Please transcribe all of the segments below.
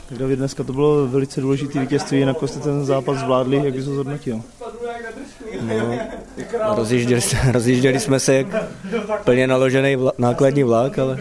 Tak David, dneska to bylo velice důležité vítězství, jinak jste ten zápas zvládli, jak bys ho zhodnotil? No, rozjížděli jsme se jak plně naložený nákladní vlak, ale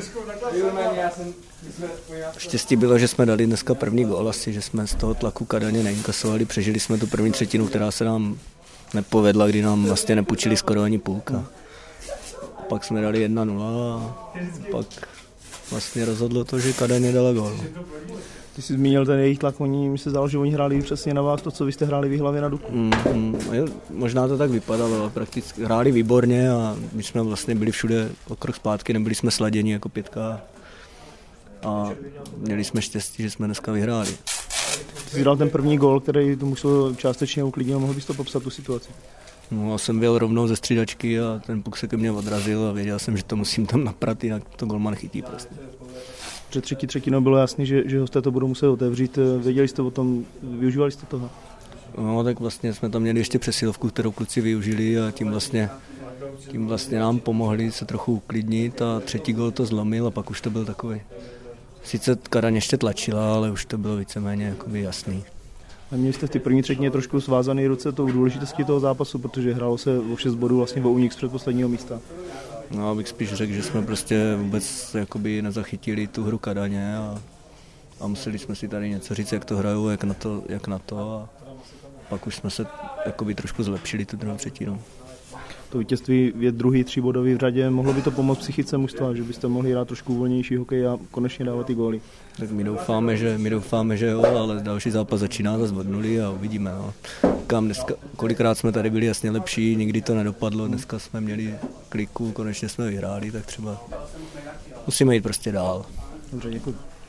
štěstí bylo, že jsme dali dneska první gól, asi, že jsme z toho tlaku Kadaně neinkasovali, přežili jsme tu první třetinu, která se nám nepovedla, kdy nám vlastně nepůjčili skoro ani půlka. Pak jsme dali 1-0 a pak vlastně rozhodlo to, že Kadaně dala gól. Ty jsi zmínil ten jejich tlak, mi se zdálo, že oni hráli přesně na vás to, co vy jste hráli v hlavě na Duku. Možná to tak vypadalo, ale prakticky hráli výborně a my jsme vlastně byli všude o krok zpátky, nebyli jsme sladěni jako pětka a měli jsme štěstí, že jsme dneska vyhráli. Ty jsi dal ten první gól, který to musel částečně uklidnit, mohl bys to popsat tu situaci? No, já jsem byl rovnou ze střídačky a ten puk se ke mně odrazil a věděl jsem, že to musím tam naprat, jinak to golman chytí prostě. Před třetí třetinou bylo jasný, že hosté to budou muset otevřít. Věděli jste o tom, využívali jste toho? No, tak vlastně jsme tam měli ještě přesilovku, kterou kluci využili a tím vlastně nám pomohli se trochu uklidnit a třetí gól to zlomil a pak už to byl takový. Sice Kadaň ještě tlačila, ale už to bylo víceméně jakoby jasný. A měli jste v té první třetině trošku svázané ruce tou důležitostí toho zápasu, protože hrálo se o 6 bodů vlastně o únik z předposledního místa. No, abych spíš řekl, že jsme prostě vůbec jakoby nezachytili tu hru Kadaně a museli jsme si tady něco říct, jak to hrajou, jak na to a pak už jsme se jakoby trošku zlepšili tu druhou třetinu. To vítězství je druhý 3bodový v řadě, mohlo by to pomoct psychice mužstva, že byste mohli hrát trošku volnější hokej a konečně dávat ty góly? Tak my doufáme, že jo, ale další zápas začíná zase od nuly a uvidíme. No. Kolikrát jsme tady byli jasně lepší, nikdy to nedopadlo, dneska jsme měli kliku, konečně jsme vyhráli, tak třeba musíme jít prostě dál. Dobře, děkuji.